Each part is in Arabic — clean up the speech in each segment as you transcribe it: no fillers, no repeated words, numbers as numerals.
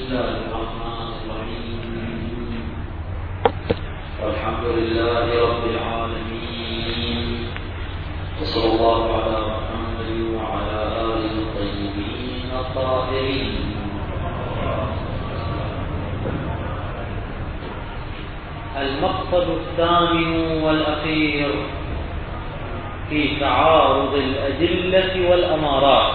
الله الرحمن الرحيم. والحمد لله رب العالمين، وصلى الله على محمد وعلى آله الطيبين الطاهرين. المقصد الثامن والأخير في تعارض الأدلة والأمارات.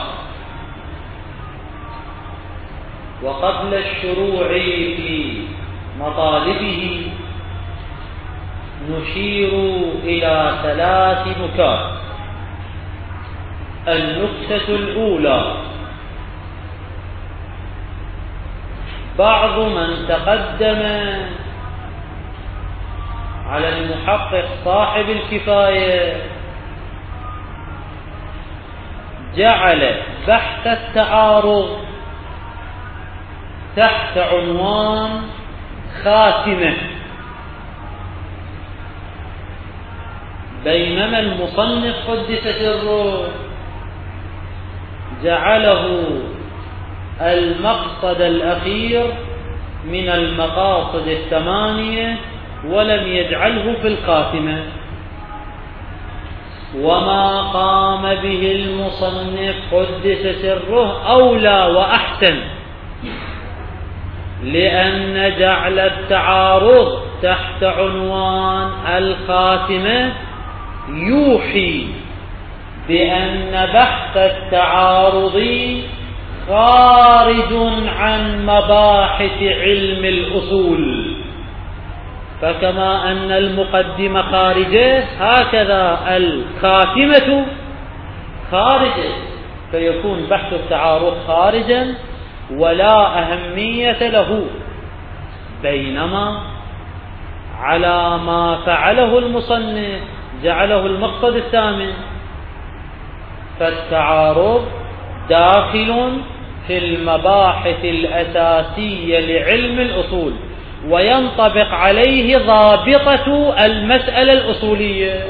وقبل الشروع في مطالبه نشير إلى 3 نكات. النكتة الأولى: بعض من تقدم على المحقق صاحب الكفاية جعل بحث التعارض تحت عنوان خاتمة، بينما المصنف قدس سره جعله المقصد الأخير من المقاصد 8 ولم يجعله في الخاتمة. وما قام به المصنف قدس سره أولى وأحسن، لأن جعل التعارض تحت عنوان الخاتمة يوحي بأن بحث التعارض خارج عن مباحث علم الأصول، فكما أن المقدمة خارجة هكذا الخاتمة خارجة، فيكون بحث التعارض خارجا ولا أهمية له. بينما على ما فعله المصنف جعله المقصد 8، فالتعارض داخل في المباحث الأساسية لعلم الأصول، وينطبق عليه ضابطة المسألة الأصولية،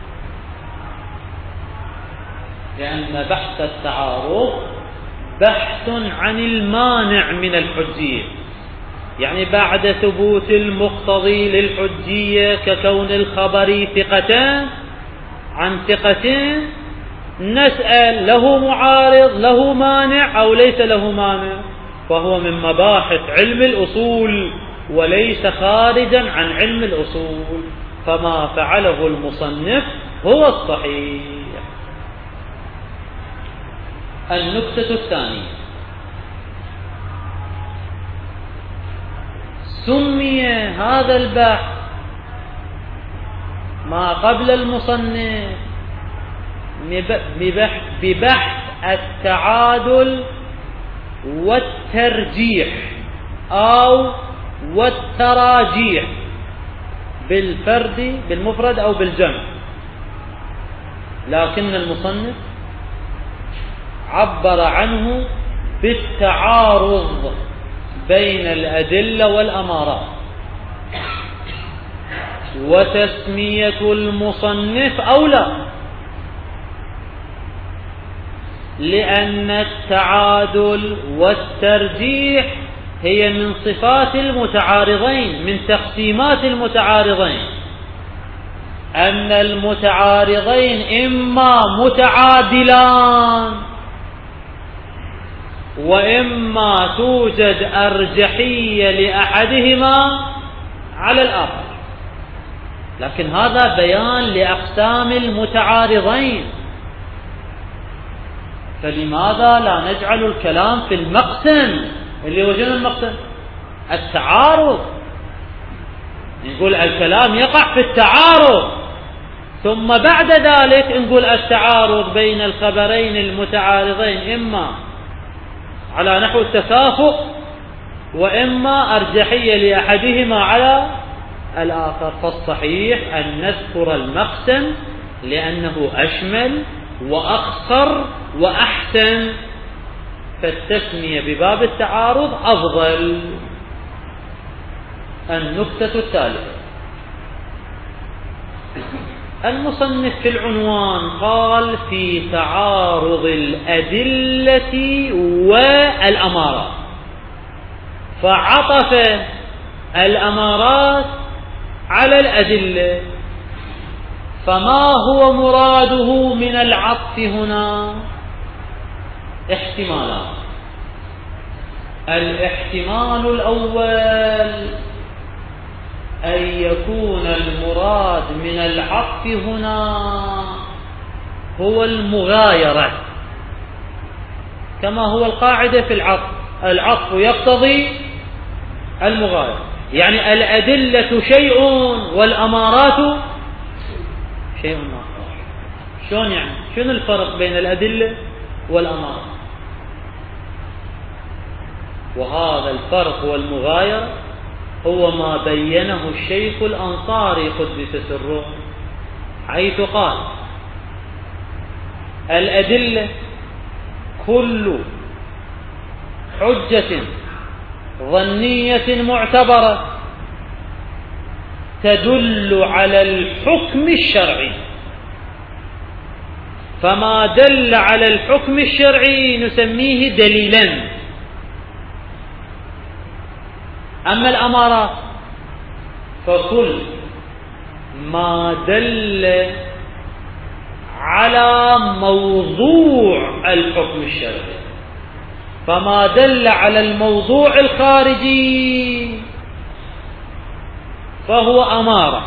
لأن بحث التعارض بحث عن المانع من الحجية. يعني بعد ثبوت المقتضي للحجية ككون الخبر ثقتان عن ثقتين نسأل له معارض له مانع أو ليس له مانع، فهو من مباحث علم الأصول وليس خارجا عن علم الأصول، فما فعله المصنف هو الصحيح. النكتة الثانية: سمي هذا البحث ما قبل المصنف ببحث التعادل والترجيح أو والتراجيح بالمفرد أو بالجمع، لكن المصنف عبر عنه بالتعارض بين الأدلة والأمارات. وتسمية المصنف أولى، لأن التعادل والترجيح هي من صفات المتعارضين، من تقسيمات المتعارضين، أن المتعارضين إما متعادلان وإما توجد أرجحية لأحدهما على الآخر، لكن هذا بيان لأقسام المتعارضين، فلماذا لا نجعل الكلام في المقسم اللي هو شنو المقسم؟ التعارض. نقول الكلام يقع في التعارض، ثم بعد ذلك نقول التعارض بين الخبرين المتعارضين إما على نحو التكافؤ وإما أرجحية لأحدهما على الآخر. فالصحيح أن نذكر المقسم لأنه أشمل وأخصر وأحسن، فالتسمية بباب التعارض أفضل. النكتة الثالثة: المصنف في العنوان قال في تعارض الأدلة والأمارات، فعطف الأمارات على الأدلة. فما هو مراده من العطف هنا؟ احتمالات. الاحتمال الأول أن يكون المراد من العطف هنا هو المغايرة، كما هو القاعدة في العطف، العطف يقتضي المغايرة، يعني الأدلة شيء والأمارات شيء آخر. شلون يعني؟ شنو الفرق بين الأدلة والأمارات؟ وهذا الفرق والمغايرة هو ما بينه الشيخ الأنصاري قدس سره، حيث قال: الأدلة كل حجة ظنية معتبرة تدل على الحكم الشرعي، فما دل على الحكم الشرعي نسميه دليلا. أما الأمارات فكل ما دل على موضوع الحكم الشرعي، فما دل على الموضوع الخارجي فهو أمارة،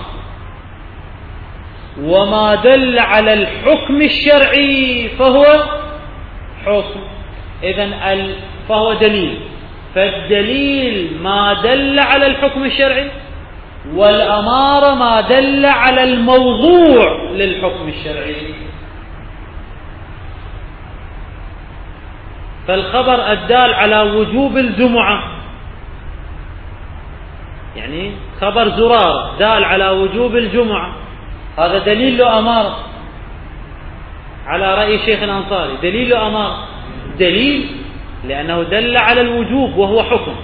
وما دل على الحكم الشرعي فهو حكم. إذن فهو دليل. فالدليل ما دل على الحكم الشرعي، والأمارة ما دل على الموضوع للحكم الشرعي. فالخبر الدال على وجوب الجمعة، يعني خبر زرار دال على وجوب الجمعة، هذا دليل له أمارة على رأي الشيخ الأنصاري. دليل له أمارة، دليل لأنه دل على الوجوب وهو حكم.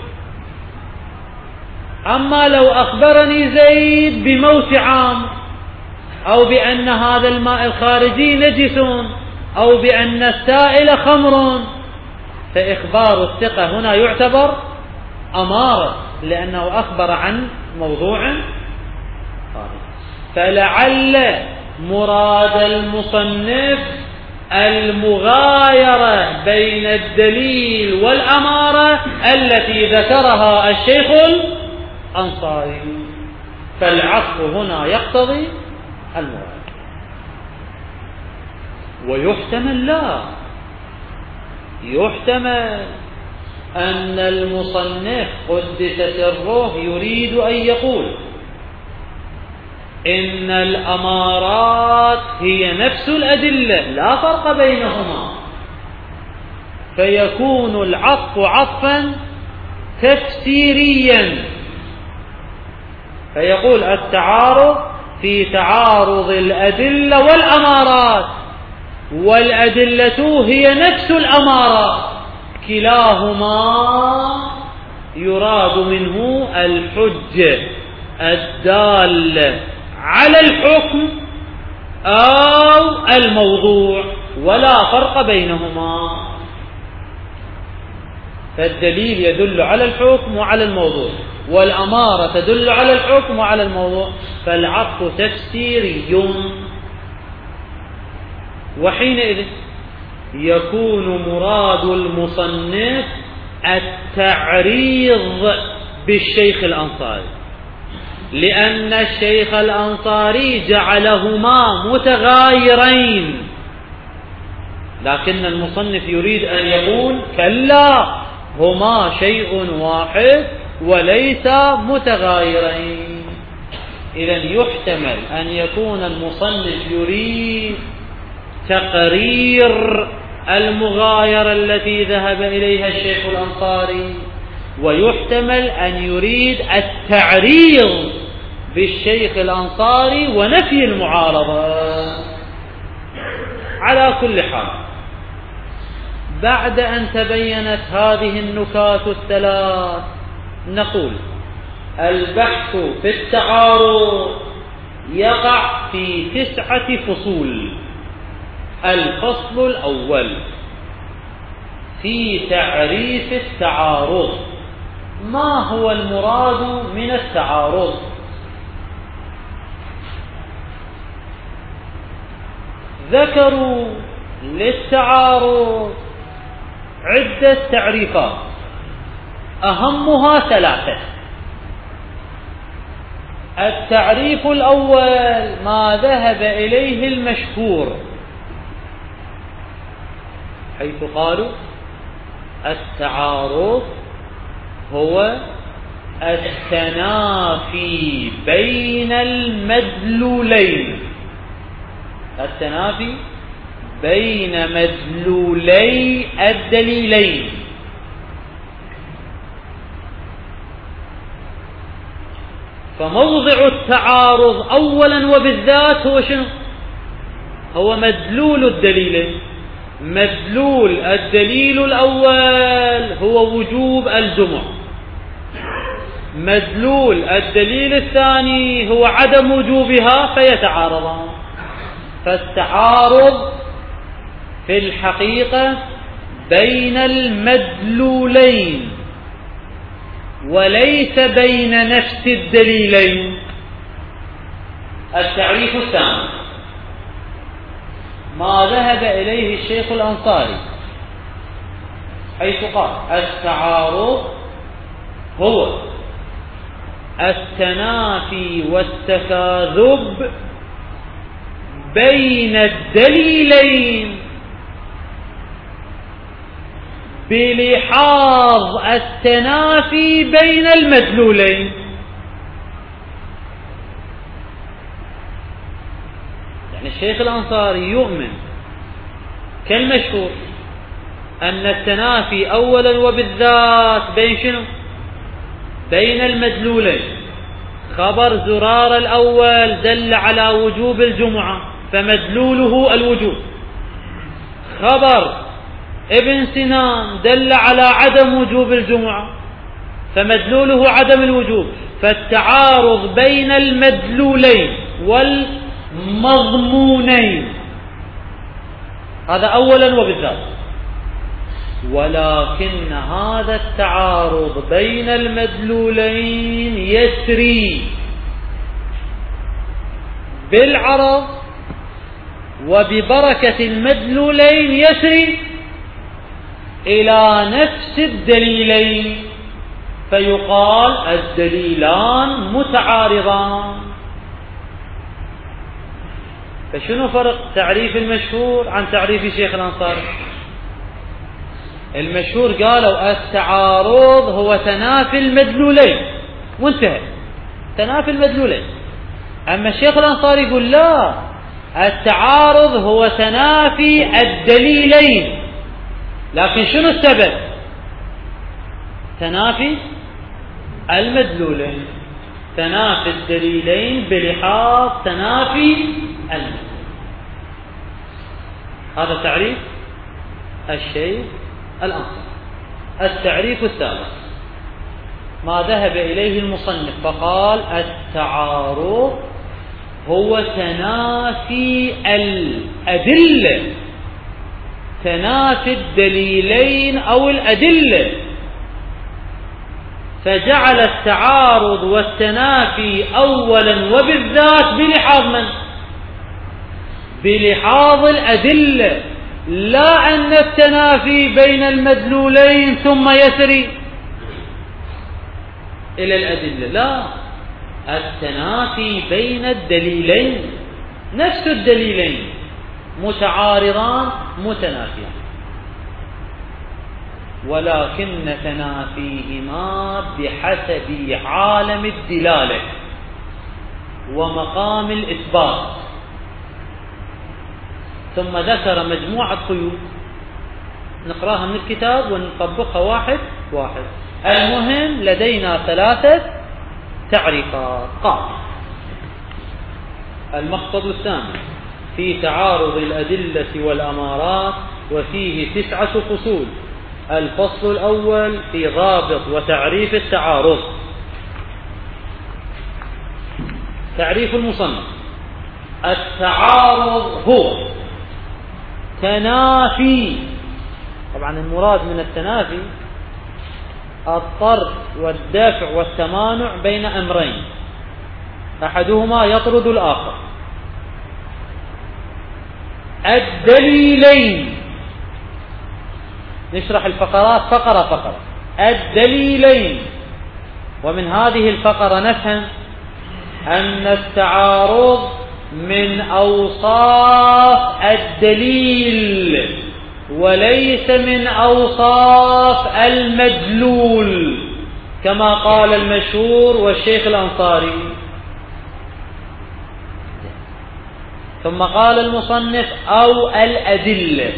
أما لو أخبرني زيد بموت عام، أو بأن هذا الماء الخارجي نجس، أو بأن السائل خمر، فإخبار الثقة هنا يعتبر أمارة، لأنه أخبر عن موضوع خارجي. فلعل مراد المصنف المغايرة بين الدليل والأمارة التي ذكرها الشيخ الأنصاري، فالعطف هنا يقتضي المغايرة. ويحتمل لا، يحتمل أن المصنف قدس سره يريد أن يقول إن الأمارات هي نفس الأدلة لا فرق بينهما، فيكون العطف عطفا تفسيريا، فيقول التعارض في تعارض الأدلة والأمارات، والأدلة هي نفس الأمارات، كلاهما يراد منه الحجة الدالة على الحكم أو الموضوع، ولا فرق بينهما. فالدليل يدل على الحكم وعلى الموضوع، والأمارة تدل على الحكم وعلى الموضوع، فالعطف تفسيري. وحينئذ يكون مراد المصنف التعريض بالشيخ الأنصاري، لأن الشيخ الأنصاري جعلهما متغايرين، لكن المصنف يريد أن يقول كلا، هما شيء واحد وليس متغايرين. إذن يحتمل أن يكون المصنف يريد تقرير المغايرة التي ذهب إليها الشيخ الأنصاري، ويحتمل أن يريد التعريض بالشيخ الأنصاري ونفي المعارضة. على كل حال، بعد أن تبينت هذه النكات الثلاث، نقول البحث في التعارض يقع في 9 فصول. الفصل الأول في تعريف التعارض. ما هو المراد من التعارض؟ ذكروا للتعارض عدة تعريفات، أهمها ثلاثة. التعريف الأول ما ذهب إليه المشهور، حيث قالوا التعارض هو التنافي بين المدلولين، التنافي بين مدلولي الدليلين. فموضع التعارض أولا وبالذات هو شنو؟ هو مدلول الدليلين. مدلول الدليل الأول هو وجوب الجمع، مدلول الدليل الثاني هو عدم وجوبها، فيتعارضان. فالتعارض في الحقيقة بين المدلولين وليس بين نفس الدليلين. التعريف الثاني ما ذهب إليه الشيخ الأنصاري، حيث قال التعارض هو التنافي والتكاذب بين الدليلين بلحاظ التنافي بين المدلولين. يعني الشيخ الأنصاري يؤمن كالمشهور أن التنافي أولا وبالذات بين شنو؟ بين المدلولين. خبر زرار الأول دل على وجوب الجمعة فمدلوله الوجوب، خبر ابن سنان دل على عدم وجوب الجمعة فمدلوله عدم الوجوب. فالتعارض بين المدلولين والمضمونين هذا أولا وبالذات. ولكن هذا التعارض بين المدلولين يسري بالعرض وببركة المدلولين يسري إلى نفس الدليلين، فيقال الدليلان متعارضان. فشنو فرق تعريف المشهور عن تعريف شيخ الأنصاري؟ المشهور قالوا التعارض هو تنافي المدلولين وانتهى، تنافي المدلولين. أما الشيخ الأنصاري يقول لا، التعارض هو تنافي الدليلين. لكن شنو السبب؟ تنافي المدلولين، تنافي الدليلين بلحاظ تنافي المدلولين. هذا تعريف الشيخ الأنصاري. التعريف الثالث ما ذهب إليه المصنف فقال التعارض هو تنافي الأدلة، تنافي الدليلين أو الأدلة. فجعل التعارض والتنافي أولا وبالذات بلحاظ من؟ بلحاظ الأدلة، لا أن التنافي بين المدلولين ثم يسري إلى الأدلة، لا، التنافي بين الدليلين، نفس الدليلين متعارضان متنافيان، ولكن تنافيهما بحسب عالم الدلالة ومقام الإثبات. ثم ذكر مجموعة قيود نقراها من الكتاب ونطبقها واحد واحد. المهم لدينا ثلاثة تعريفات. قال المقصد الثاني في تعارض الأدلة والأمارات وفيه 9 فصول. الفصل الأول في ضابط وتعريف التعارض. تعريف المصنف: التعارض هو تنافي، طبعا المراد من التنافي الطرد والدفع والتمانع بين أمرين أحدهما يطرد الآخر. الدليلين، نشرح الفقرات فقرة فقرة. الدليلين، ومن هذه الفقرة نفهم أن التعارض من أوصاف الدليل وليس من أوصاف المدلول، كما قال المشهور والشيخ الأنصاري. ثم قال المصنف أو الأدلة،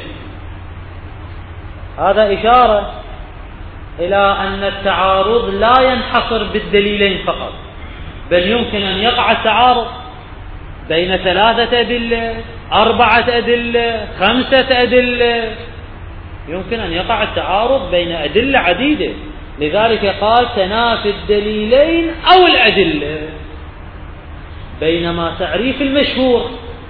هذا إشارة إلى أن التعارض لا ينحصر بالدليلين فقط، بل يمكن أن يقع التعارض بين 3 أدلة، 4 أدلة، 5 أدلة، يمكن أن يقع التعارض بين أدلة عديدة. لذلك قال تنافي الدليلين أو الأدلة. بينما تعريف المشهور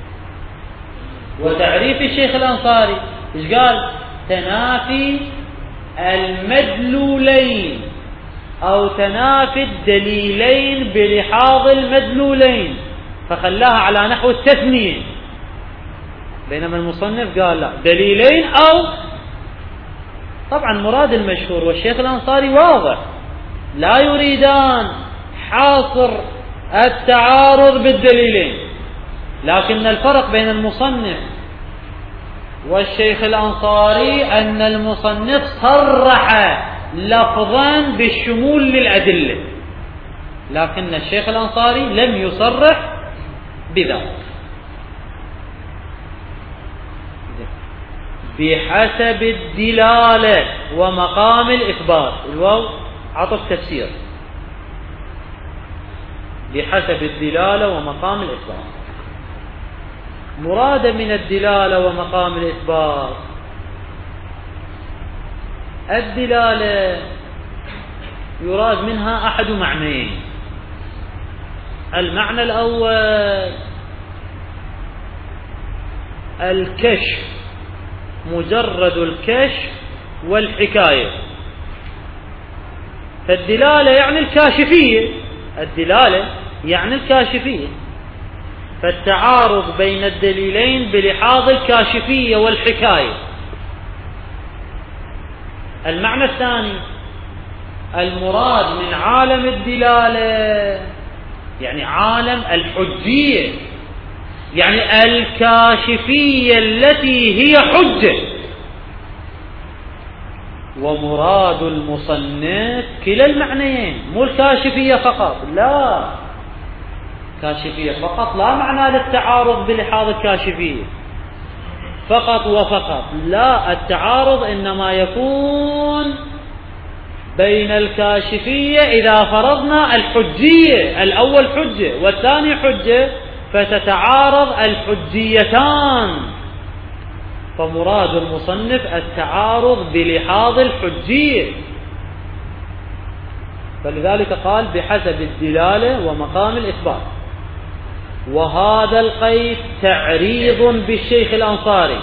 وتعريف الشيخ الأنصاري إيش قال؟ تنافي المدلولين أو تنافي الدليلين بلحاظ المدلولين، فخلاها على نحو التثنية. بينما المصنف قال لا، دليلين أو، طبعا مراد المشهور والشيخ الأنصاري واضح، لا يريدان حاصر التعارض بالدليلين، لكن الفرق بين المصنف والشيخ الأنصاري أن المصنف صرح لفظا بالشمول للأدلة، لكن الشيخ الأنصاري لم يصرح بذلك. بحسب الدلالة ومقام الإثبات، الواو عطف تفسير، بحسب الدلالة ومقام الإثبات. مراد من الدلالة ومقام الإثبات، الدلالة يراد منها أحد معنيين. المعنى الأول الكشف، مجرد الكشف والحكاية. فالدلالة يعني الكاشفية، الدلالة يعني الكاشفية، فالتعارض بين الدليلين بلحاظ الكاشفية والحكاية. المعنى الثاني المراد من عالم الدلالة يعني عالم الحجية، يعني الكاشفية التي هي حجة. ومراد المصنف كلا المعنيين، مو الكاشفية فقط، لا، كاشفية فقط لا معنى للتعارض بلحاظ الكاشفية فقط وفقط، لا، التعارض إنما يكون بين الكاشفية إذا فرضنا الحجية، الأول حجة والثاني حجة، فتتعارض الحجيتان. فمراد المصنف التعارض بلحاظ الحجية، فلذلك قال بحسب الدلالة ومقام الإثبات. وهذا القيد تعريض بالشيخ الأنصاري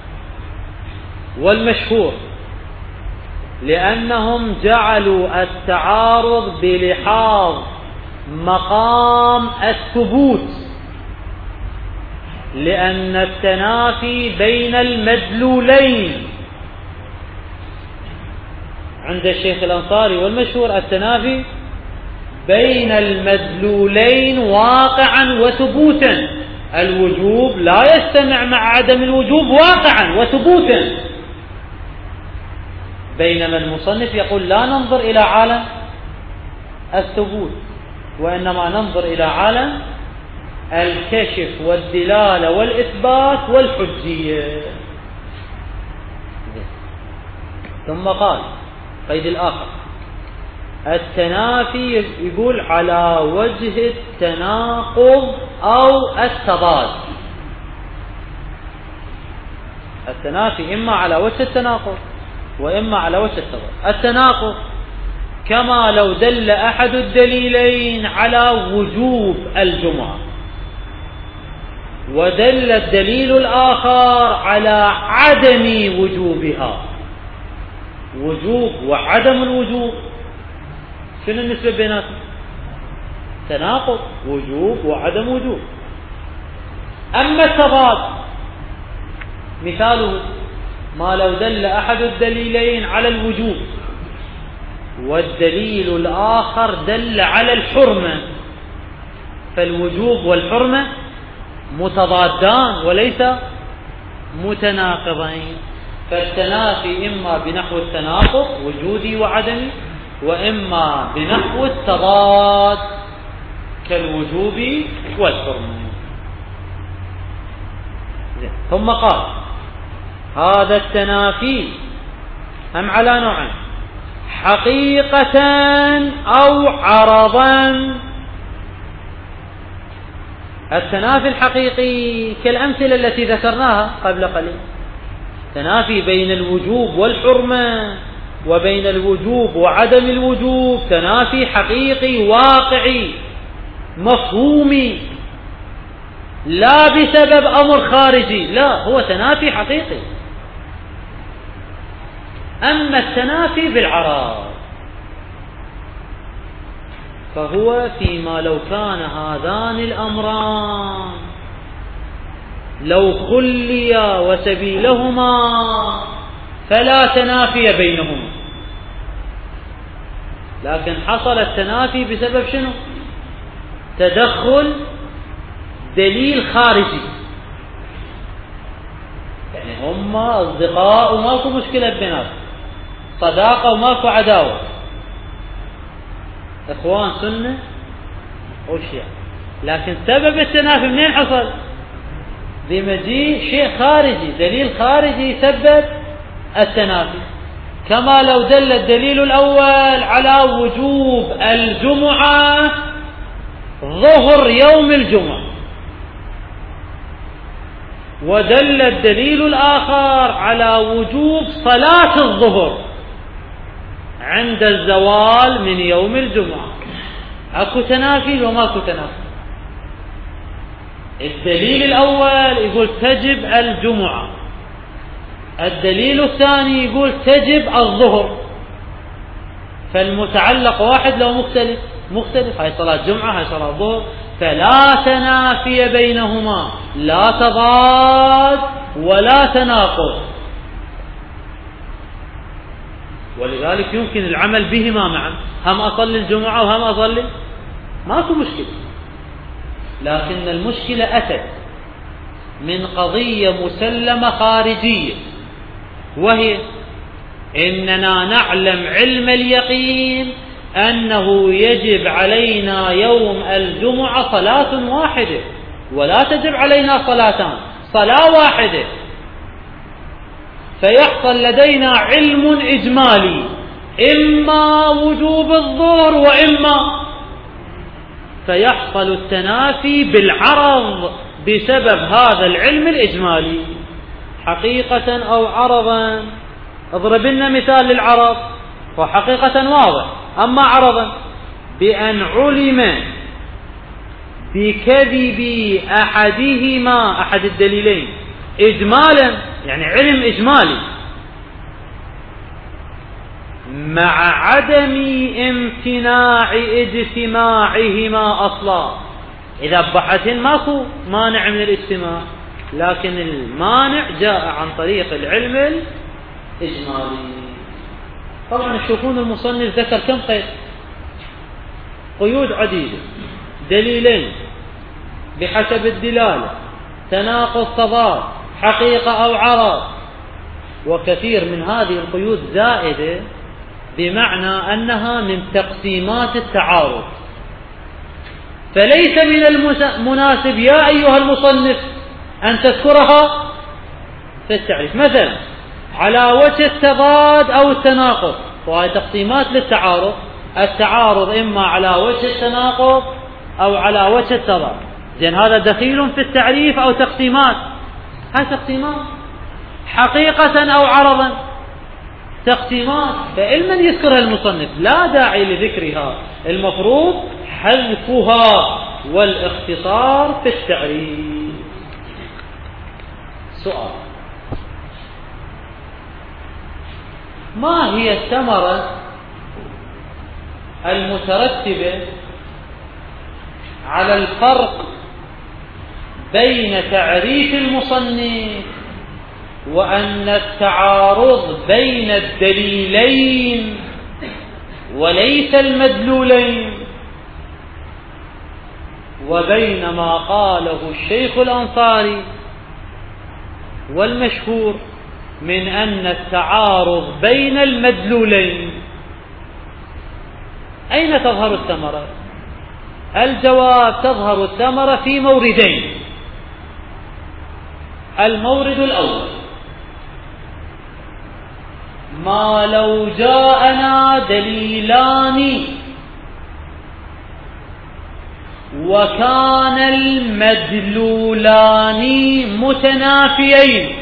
والمشهور، لأنهم جعلوا التعارض بلحاظ مقام الثبوت، لأن التنافي بين المدلولين عند الشيخ الأنصاري والمشهور التنافي بين المدلولين واقعا وثبوتا، الوجوب لا يجتمع مع عدم الوجوب واقعا وثبوتا. بينما المصنف يقول لا ننظر إلى عالم الثبوت، وإنما ننظر إلى عالم الكشف والدلالة والإثبات والحجية. ثم قال قيد الآخر التنافي، يقول على وجه التناقض أو التضاد. التنافي إما على وجه التناقض وإما على وجه التضاد. التناقض كما لو دل أحد الدليلين على وجوب الجمعة ودل الدليل الآخر على عدم وجوبها، وجوب وعدم الوجوب شنو النسبة بيناتهم؟ تناقض، وجوب وعدم وجوب. أما التضاد مثاله ما لو دل أحد الدليلين على الوجوب والدليل الآخر دل على الحرمة، فالوجوب والحرمة متضادان وليس متناقضين، فالتنافي إما بنحو التناقض وجودي وعدمي، وإما بنحو التضاد كالوجوب والحرمة. ثم قال هذا التنافي هم على نوعين: حقيقة أو عرضا. التنافي الحقيقي كالأمثلة التي ذكرناها قبل قليل، تنافي بين الوجوب والحرمة وبين الوجوب وعدم الوجوب، تنافي حقيقي واقعي مفهومي، لا بسبب أمر خارجي، لا، هو تنافي حقيقي. أما التنافي بالعرض فهو فيما لو كان هذان الأمران لو خليا وسبيلهما فلا تنافي بينهما، لكن حصل التنافي بسبب شنو؟ تدخل دليل خارجي، يعني هم أصدقاء وماكو مشكلة بيناتهم، صداقة وماكو عداوة، إخوان سنة وشيعة، لكن سبب التنافي منين حصل؟ بمجيء شيء خارجي، دليل خارجي سبب التنافي. كما لو دل الدليل الأول على وجوب الجمعة ظهر يوم الجمعة، ودل الدليل الآخر على وجوب صلاة الظهر عند الزوال من يوم الجمعة، اكو تنافي وماكو تنافي. الدليل الأول يقول تجب الجمعة، الدليل الثاني يقول تجب الظهر، فالمتعلق واحد لو مختلف، هاي صلاة جمعة هاي صلاة ظهر، فلا تنافي بينهما، لا تضاد ولا تناقض، ولذلك يمكن العمل بهما معا، هم أصلي الجمعة وهم أصلي، ماكو مشكلة. لكن المشكلة أتت من قضية مسلمة خارجية، وهي إننا نعلم علم اليقين أنه يجب علينا يوم الجمعة صلاة واحدة، ولا تجب علينا صلاتان، صلاة واحدة، فيحصل لدينا علم إجمالي إما وجوب الظهر وإما، فيحصل التنافي بالعرض بسبب هذا العلم الإجمالي، حقيقة أو عرضا. اضرب لنا مثال للعرض، وحقيقة واضح، أما عرضا بأن علم بكذب أحدهما، أحد الدليلين، إجمالا، يعني علم إجمالي مع عدم امتناع اجتماعهما أصلا. إذا بحثن ماكو مانع من الاجتماع، لكن المانع جاء عن طريق العلم الإجمالي. طبعا تشوفون المصنف ذكر كم قيد، قيود عديدة، دليلين بحسب الدلالة، تناقض تضاد، حقيقة أو عرض، وكثير من هذه القيود زائدة بمعنى أنها من تقسيمات التعارض، فليس من المناسب يا أيها المصنف أن تذكرها في التعريف، مثلا على وجه التضاد أو التناقض، وهي تقسيمات للتعارض، التعارض إما على وجه التناقض أو على وجه التضاد، زين هذا دخيل في التعريف أو تقسيمات، هاي تقسيمات، حقيقة أو عرضا تقسيمات، فإلمن يذكرها المصنف لا داعي لذكرها، المفروض حذفها والاختصار في التعريف. سؤال: ما هي الثمرة المترتبة على الفرق بين تعريف المصنف وأن التعارض بين الدليلين وليس المدلولين، وبين ما قاله الشيخ الأنصاري والمشهور من أن التعارض بين المدلولين. أين تظهر الثمرة؟ الجواب: تظهر الثمرة في موردين. المورد الأول: ما لو جاءنا دليلان وكان المدلولان متنافيين،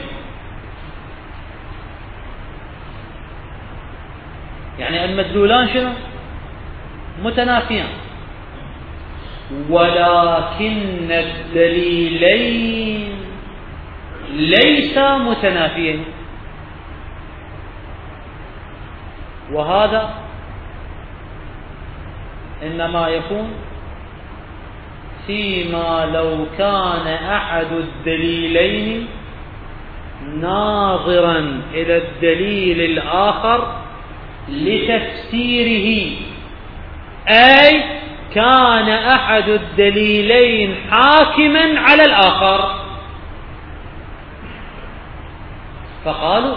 يعني المدلولان شنو؟ متنافيان، ولكن الدليلين ليسا متنافيين، وهذا إنما يكون فيما لو كان أحد الدليلين ناظرا إلى الدليل الآخر لتفسيره، أي كان أحد الدليلين حاكما على الآخر، فقالوا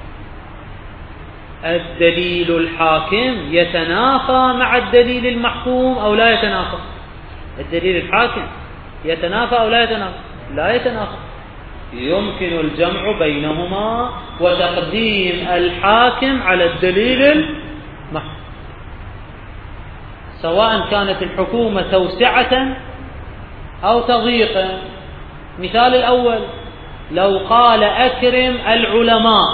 الدليل الحاكم يتنافى مع الدليل المحكوم أو لا يتنافى؟ الدليل الحاكم يتنافى أو لا يتنافى؟ لا يتنافى، يمكن الجمع بينهما وتقديم الحاكم على الدليل المحكوم، سواء كانت الحكومة توسعة أو تضييقا. مثال الأول: لو قال أكرم العلماء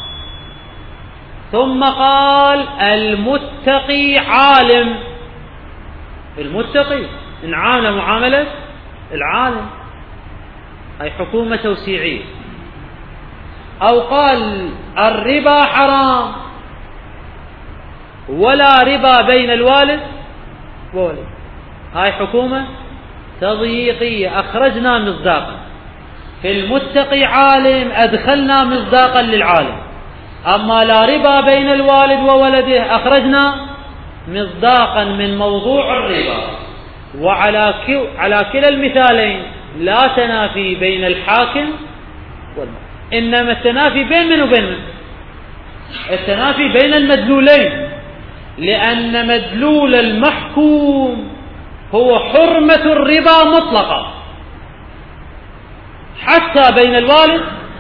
ثم قال المتقي عالم، المتقي انعامل معاملة العالم، أي حكومة توسيعية. أو قال الربا حرام ولا ربا بين الوالد وولد، هاي حكومة تضييقية، أخرجنا مصداقا. في المتقي عالم أدخلنا مصداقا للعالم. أما لا ربا بين الوالد وولده أخرجنا مصداقا من موضوع الربا. وعلى كلا المثالين لا تنافي بين الحاكم والمحكوم، إنما التنافي بين من وبين من؟ التنافي بين المدلولين، لأن مدلول المحكوم هو حرمة الربا مطلقة حتى بين الوالد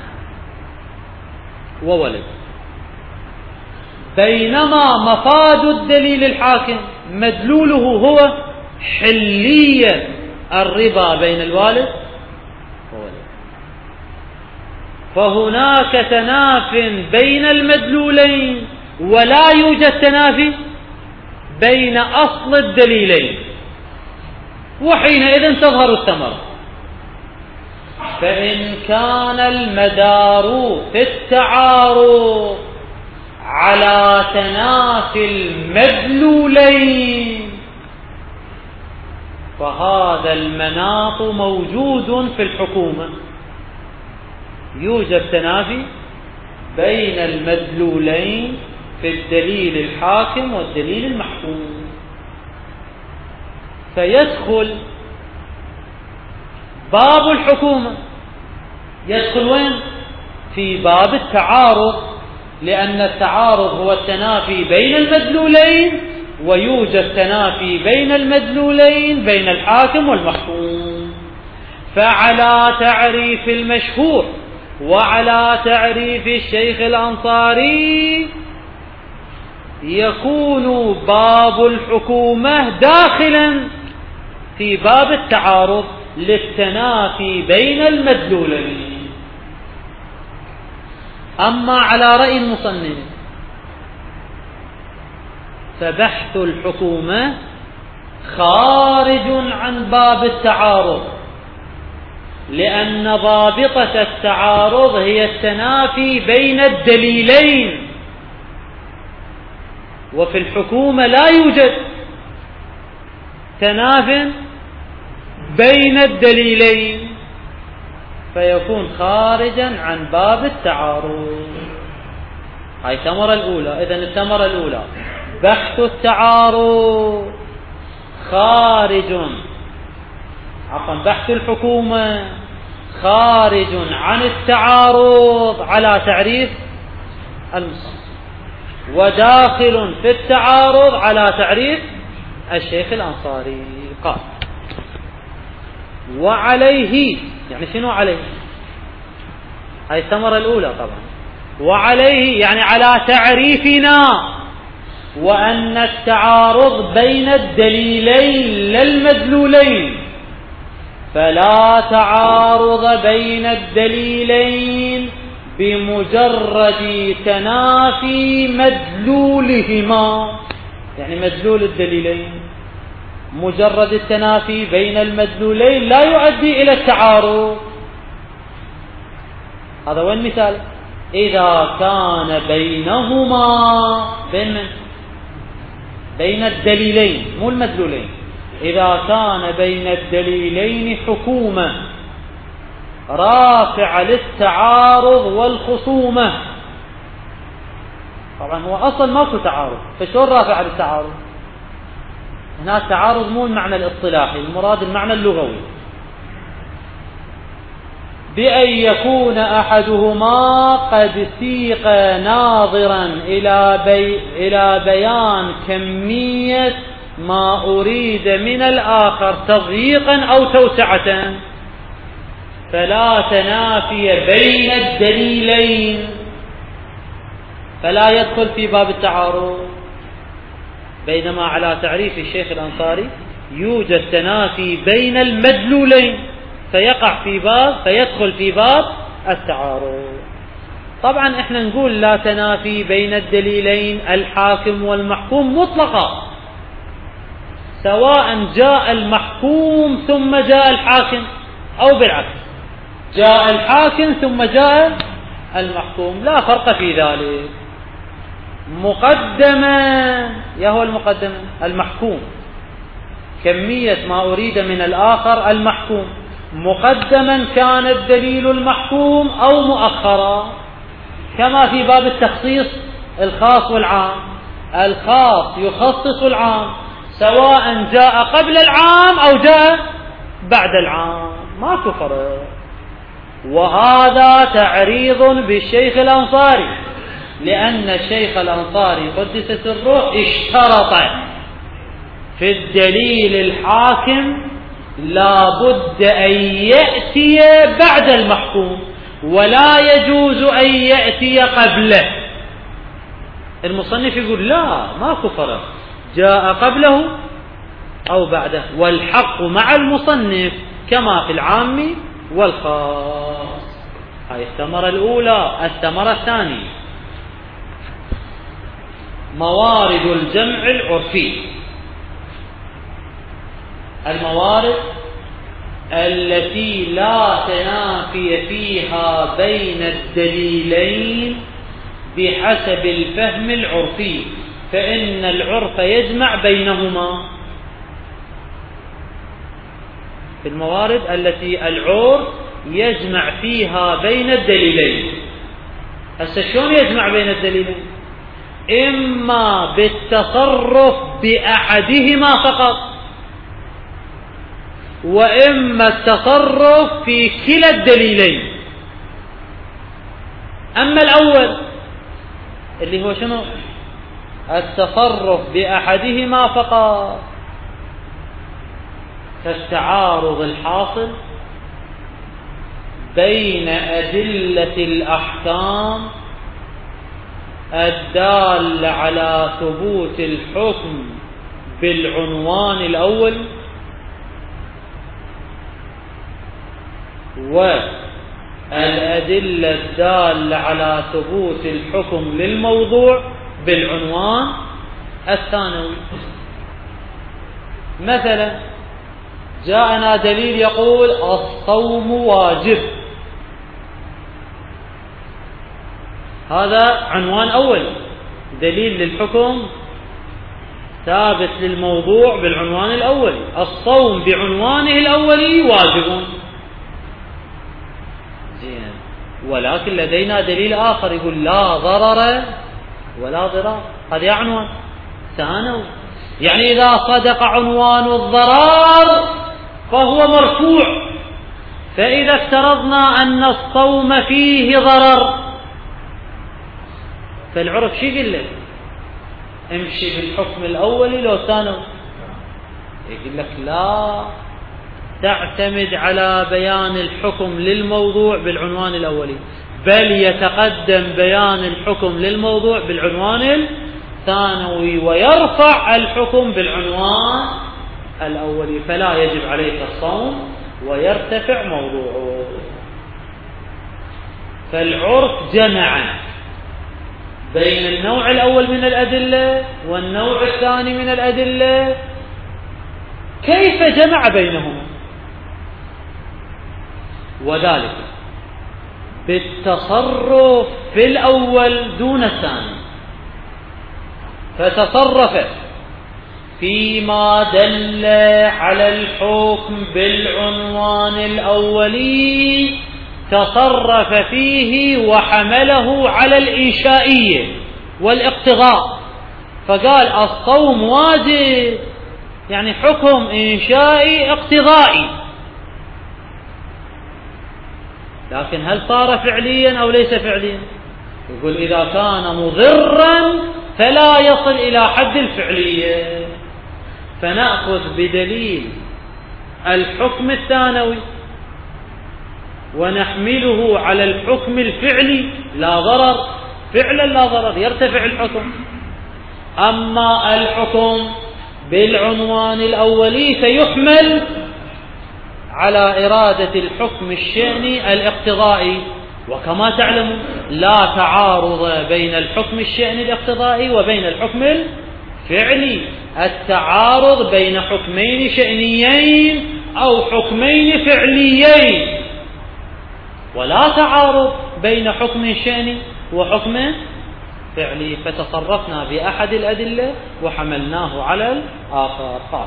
وولد، بينما مفاد الدليل الحاكم مدلوله هو حلية الربا بين الوالد وولد. فهناك تناف بين المدلولين ولا يوجد تنافي بين أصل الدليلين، وحينئذ تظهر الثمرة. فإن كان المدار في التعارض على تنافي المدلولين فهذا المناط موجود في الحكومة، يوجد تنافي بين المدلولين في الدليل الحاكم والدليل المحكوم، فيدخل باب الحكومة، يدخل وين؟ في باب التعارض، لأن التعارض هو التنافي بين المدلولين، ويوجد تنافي بين المدلولين بين الحاكم والمحكوم. فعلى تعريف المشهور وعلى تعريف الشيخ الأنصاري يكون باب الحكومة داخلا في باب التعارض للتنافي بين المدلولين. أما على رأي المصنف فبحث الحكومة خارج عن باب التعارض، لأن ضابطة التعارض هي التنافي بين الدليلين، وفي الحكومة لا يوجد تناف بين الدليلين فيكون خارجا عن باب التعارض. هاي الثمرة الأولى. إذن الثمرة الأولى بحث التعارض بحث الحكومة خارج عن التعارض على تعريف المصنف، وداخل في التعارض على تعريف الشيخ الأنصاري. قال وعليه، يعني شنو عليه؟ هاي الثمرة الأولى طبعا. وعليه يعني على تعريفنا، وأن التعارض بين الدليلين لا المدلولين، فلا تعارض بين الدليلين بمجرد تنافي مدلولهما، يعني مدلول الدليلين، مجرد التنافي بين المدلولين لا يؤدي إلى التعارض. هذا هو المثال. إذا كان بينهما بين الدليلين مو المدلولين، إذا كان بين الدليلين حكومة رافعة للتعارض والخصومة، طبعا هو أصلا ماكو تعارض، فشون رافعة للتعارض؟ هنا التعارض مو المعنى الاصطلاحي، المراد المعنى اللغوي، بأن يكون أحدهما قد سيق ناظرا إلى بيان كمية ما أريد من الآخر تضييقا أو توسعة، فلا تنافي بين الدليلين، فلا يدخل في باب التعارض. بينما على تعريف الشيخ الأنصاري يوجد تنافي بين المدلولين فيدخل في باب التعارض. طبعا احنا نقول لا تنافي بين الدليلين الحاكم والمحكوم مطلقا، سواء جاء المحكوم ثم جاء الحاكم أو بالعكس، جاء الحاكم ثم جاء المحكوم، لا فرق في ذلك. مقدما يهو المقدم المحكوم، كمية ما أريد من الآخر المحكوم، مقدما كان الدليل المحكوم أو مؤخرا، كما في باب التخصيص الخاص والعام. الخاص يخصص العام سواء جاء قبل العام أو جاء بعد العام، ماكو فرق. وهذا تعريض بالشيخ الأنصاري، لأن الشيخ الأنصاري قدس سره اشترط في الدليل الحاكم لا بد أن يأتي بعد المحكوم، ولا يجوز أن يأتي قبله. المصنف يقول لا، ماكو فرق، جاء قبله أو بعده، والحق مع المصنف كما في العام والخاص. هاي الثمرة الأولى. الثمرة الثانية موارد الجمع العرفي، الموارد التي لا تنافي فيها بين الدليلين بحسب الفهم العرفي، فإن العرف يجمع بينهما. في الموارد التي العرف يجمع فيها بين الدليلين. هسه شلون يجمع بين الدليلين؟ إما بالتصرف بأحدهما فقط، وإما التصرف في كلا الدليلين. أما الأول اللي هو شنو؟ التصرف بأحدهما فقط، كالتعارض الحاصل بين أدلة الأحكام الدالة على ثبوت الحكم بالعنوان الأول، والأدلة الدالة على ثبوت الحكم للموضوع بالعنوان الثانوي. مثلا جاءنا دليل يقول الصوم واجب، هذا عنوان أول، دليل للحكم ثابت للموضوع بالعنوان الأولي. الصوم بعنوانه الأولي واجب، زين، ولكن لدينا دليل آخر يقول لا ضرر ولا ضرار، هذا عنوان ثانوي. يعني إذا صدق عنوان الضرار فهو مرفوع. فإذا افترضنا أن الصوم فيه ضرر فالعرف شو يقول لك؟ امشي بالحكم الأولي لو ثانوي. يقول لك لا، تعتمد على بيان الحكم للموضوع بالعنوان الأولي، بل يتقدم بيان الحكم للموضوع بالعنوان الثانوي ويرفع الحكم بالعنوان الأولي، فلا يجب عليك الصوم ويرتفع موضوعه. فالعرف جمع بين النوع الأول من الأدلة والنوع الثاني من الأدلة. كيف جمع بينهما؟ وذلك بالتصرف في الأول دون الثاني. فتصرف فيما دل على الحكم بالعنوان الأولي، تصرف فيه وحمله على الإنشائية والاقتضاء، فقال الصوم واجب، يعني حكم إنشائي اقتضائي. لكن هل صار فعليا أو ليس فعليا؟ يقول إذا كان مضرا فلا يصل إلى حد الفعلية، فنأخذ بدليل الحكم الثانوي ونحمله على الحكم الفعلي، لا ضرر، فعلا لا ضرر، يرتفع الحكم. أما الحكم بالعنوان الأولي فيحمل على إرادة الحكم الشأني الاقتضائي. وكما تعلمون لا تعارض بين الحكم الشأني الاقتضائي وبين الحكم الفعلي. التعارض بين حكمين شأنيين أو حكمين فعليين، ولا تعارض بين حكم شأني وحكم فعلي. فتصرفنا بأحد الأدلة وحملناه على الآخر. قال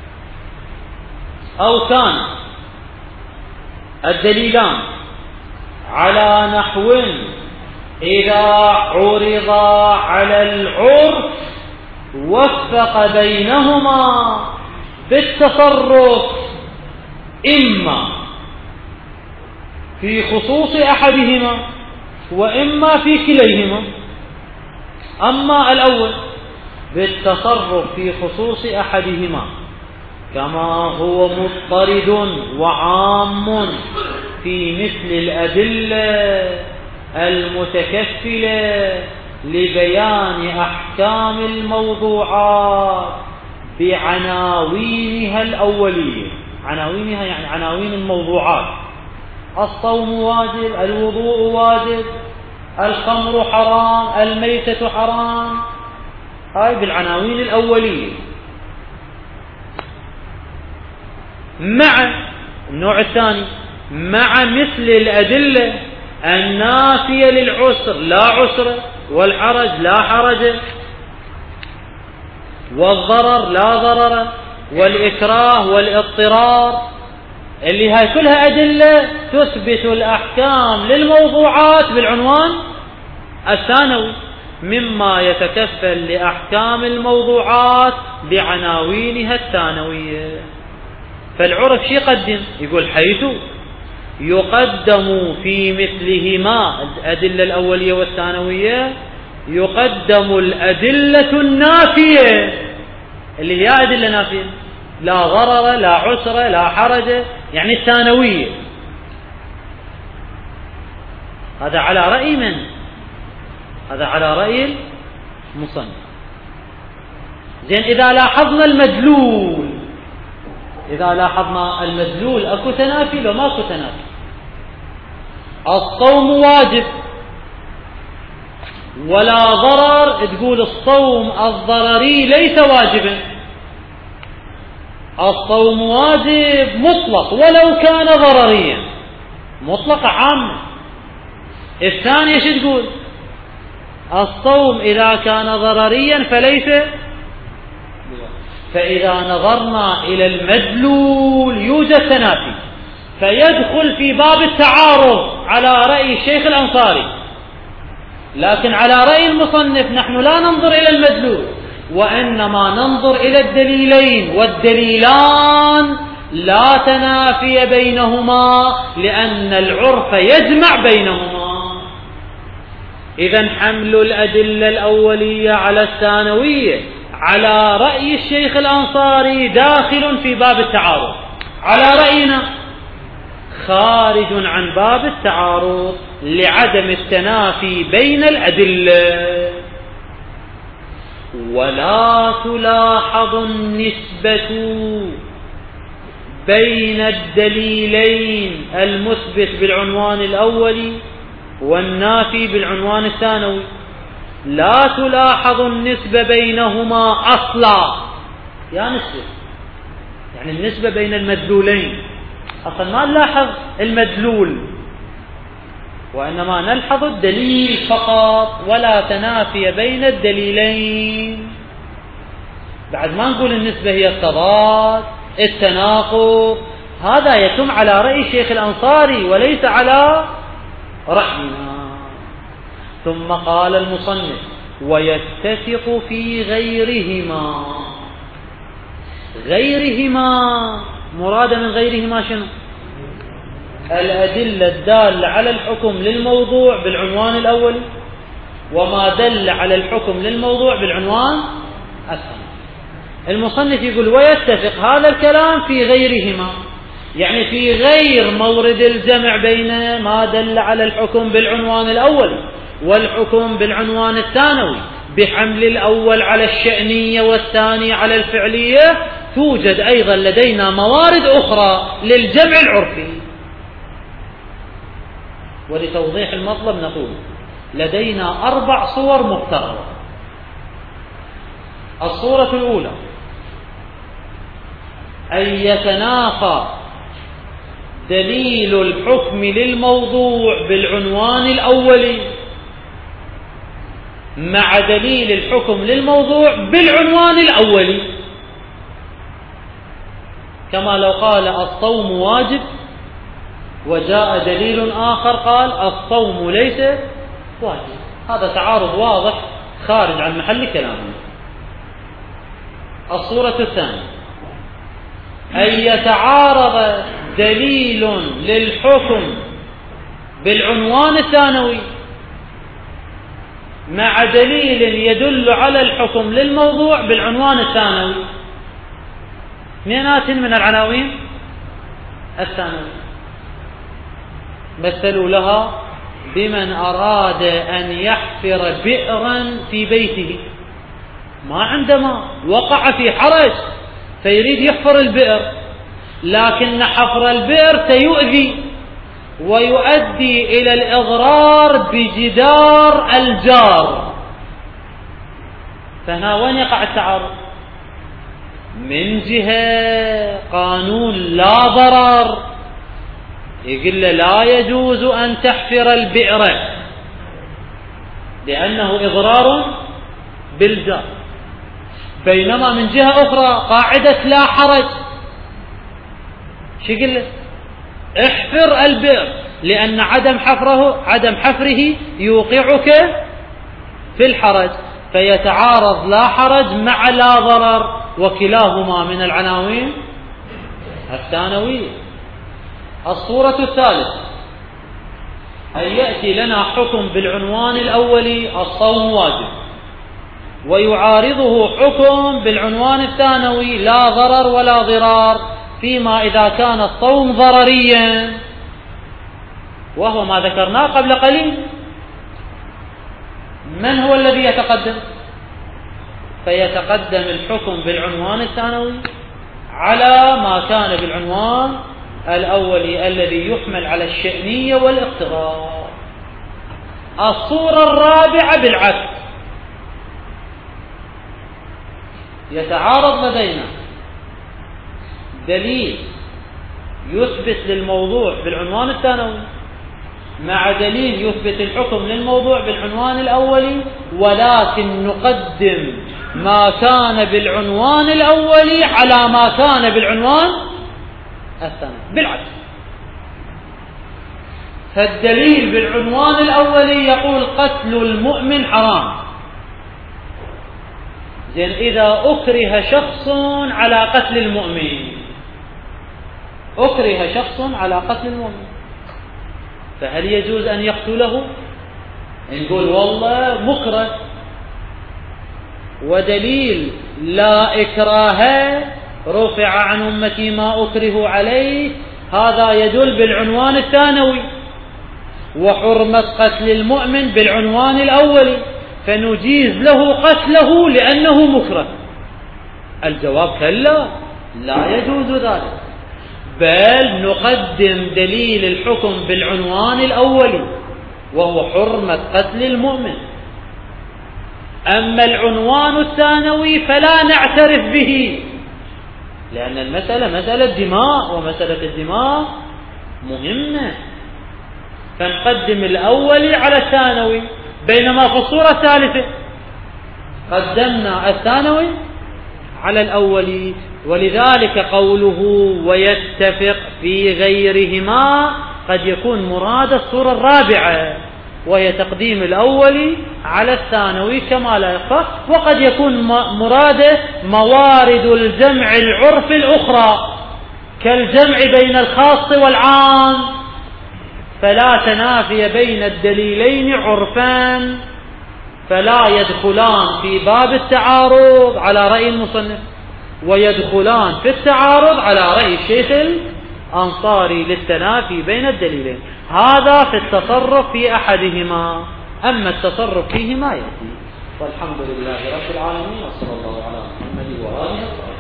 أو كان الدليلان على نحو إذا عرض على العرف وفق بينهما بالتصرف، إما في خصوص أحدهما وإما في كليهما. أما الأول بالتصرف في خصوص أحدهما كما هو مضطرد وعام في مثل الأدلة المتكفلة لبيان أحكام الموضوعات بعناوينها الأولية. عناوينها يعني عناوين الموضوعات. الصوم واجب، الوضوء واجب، الخمر حرام، الميتة حرام، هاي بالعناوين الأولية. مع النوع الثاني مع مثل الأدلة النافية للعسر لا عسر، والحرج لا حرج، والضرر لا ضرر، والإكراه والاضطرار، اللي هاي كلها أدلة تثبت الأحكام للموضوعات بالعنوان الثانوي، مما يتكفل لأحكام الموضوعات بعناوينها الثانوية. فالعرف شي يقدم؟ يقول حيث يقدم في مثلهما الأدلة الأولية والثانوية، يقدم الأدلة النافية، اللي هي أدلة نافية لا ضرر لا عسر لا حرج، يعني الثانوية. هذا على رأي من؟ هذا على رأي المصنف. زين، إذا لاحظنا المدلول، إذا لاحظنا المدلول أكو تنافي لو ماكو تنافي. الصوم واجب ولا ضرر، تقول الصوم الضرري ليس واجبا. الصوم واجب مطلق ولو كان ضرريا، مطلق عام. الثانية شو تقول؟ الصوم إذا كان ضرريا فليس فإذا نظرنا إلى المدلول يوجد تنافي، فيدخل في باب التعارض على رأي الشيخ الأنصاري. لكن على رأي المصنف نحن لا ننظر إلى المدلول، وإنما ننظر إلى الدليلين، والدليلان لا تنافي بينهما لأن العرف يجمع بينهما. إذن حمل الأدلة الأولية على الثانوية على رأي الشيخ الأنصاري داخل في باب التعارض، على رأينا خارج عن باب التعارض لعدم التنافي بين الأدلة. ولا تلاحظ النسبة بين الدليلين المثبت بالعنوان الأولي والنافي بالعنوان الثانوي، لا تلاحظ النسبة بينهما أصلا. يا نسبة يعني النسبة بين المدلولين، أصلا ما نلاحظ المدلول وإنما نلحظ الدليل فقط، ولا تنافي بين الدليلين. بعد ما نقول النسبة هي التضاد التناقض، هذا يتم على رأي الشيخ الأنصاري وليس على رأينا. ثم قال المصنف ويتفق في غيرهما. غيرهما مراد من غيرهما شنو؟ الأدلة الدالة على الحكم للموضوع بالعنوان الأول، وما دل على الحكم للموضوع بالعنوان الثاني. المصنف يقول ويتفق هذا الكلام في غيرهما، يعني في غير مورد الجمع بين ما دل على الحكم بالعنوان الأول والحكم بالعنوان الثانوي، بحمل الأول على الشأنية والثاني على الفعلية، توجد أيضا لدينا موارد أخرى للجمع العرفي. ولتوضيح المطلب نقول لدينا 4 صور مفترضة. الصورة الأولى أن يتنافى دليل الحكم للموضوع بالعنوان الأولي مع دليل الحكم للموضوع بالعنوان الأولي، كما لو قال الصوم واجب وجاء دليل آخر قال الصوم ليس واجب. هذا تعارض واضح خارج عن محل كلامه. الصورة الثانية أن يتعارض دليل للحكم بالعنوان الثانوي مع دليل يدل على الحكم للموضوع بالعنوان الثانوي. اثنينات من العناوين الثانوي. مثلوا لها بمن أراد أن يحفر بئرا في بيته، ما عنده ماء، وقع في حرج فيريد يحفر البئر، لكن حفر البئر سيؤذي ويؤدي إلى الإضرار بجدار الجار. فهنا وين يقع التعارض؟ من جهة قانون لا ضرر يقول له لا يجوز أن تحفر البئر لأنه إضرار بالجار، بينما من جهة أخرى قاعدة لا حرج شو يقول له؟ احفر البئر لأن عدم حفره يوقعك في الحرج، فيتعارض لا حرج مع لا ضرر، وكلاهما من العناوين الثانوية. الصورة الثالثة أن يأتي لنا حكم بالعنوان الأولي الصوم واجب، ويعارضه حكم بالعنوان الثانوي لا ضرر ولا ضرار، فيما إذا كان الصوم ضرريا، وهو ما ذكرناه قبل قليل. من هو الذي يتقدم؟ فيتقدم الحكم بالعنوان الثانوي على ما كان بالعنوان الأولي الذي يحمل على الشأنية والاقتضاء. الصورة الرابعة بالعكس، يتعارض لدينا دليل يثبت للموضوع بالعنوان الثانوي مع دليل يثبت الحكم للموضوع بالعنوان الأولي، ولكن نقدم ما كان بالعنوان الأولي على ما كان بالعنوان الثاني، بالعكس. فالدليل بالعنوان الأولي يقول قتل المؤمن حرام. زين، إذا أكره شخص على قتل المؤمن، أكره شخص على قتل المؤمن، فهل يجوز أن يقتله؟ نقول والله مكره، ودليل لا إكراه رفع عن أمتي ما أكره عليه، هذا يدل بالعنوان الثانوي، وحرمة قتل المؤمن بالعنوان الأولي، فنجيز له قتله لأنه مكره. الجواب كلا، لا يجوز ذلك، بل نقدم دليل الحكم بالعنوان الأولي وهو حرمة قتل المؤمن. أما العنوان الثانوي فلا نعترف به، لأن المسألة مسألة دماء، ومسألة الدماء مهمة، فنقدم الأولي على الثانوي، بينما في الصورة الثالثة قدمنا الثانوي على الأولي. ولذلك قوله ويتفق في غيرهما قد يكون مراد الصورة الرابعة، وهي تقديم الأولي على الثانوي كما لا يخفى، وقد يكون مراده موارد الجمع العرف الأخرى كالجمع بين الخاص والعام، فلا تنافي بين الدليلين عرفان، فلا يدخلان في باب التعارض على رأي المصنف، ويدخلان في التعارض على رأي الشيخ الأنصاري للتنافي بين الدليلين. هذا في التصرف في أحدهما، أما التصرف فيهما يأتي. والحمد لله رب العالمين، وصلى الله على محمد وآله وصحبه.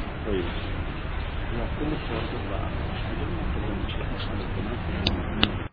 طيب، كل الشهور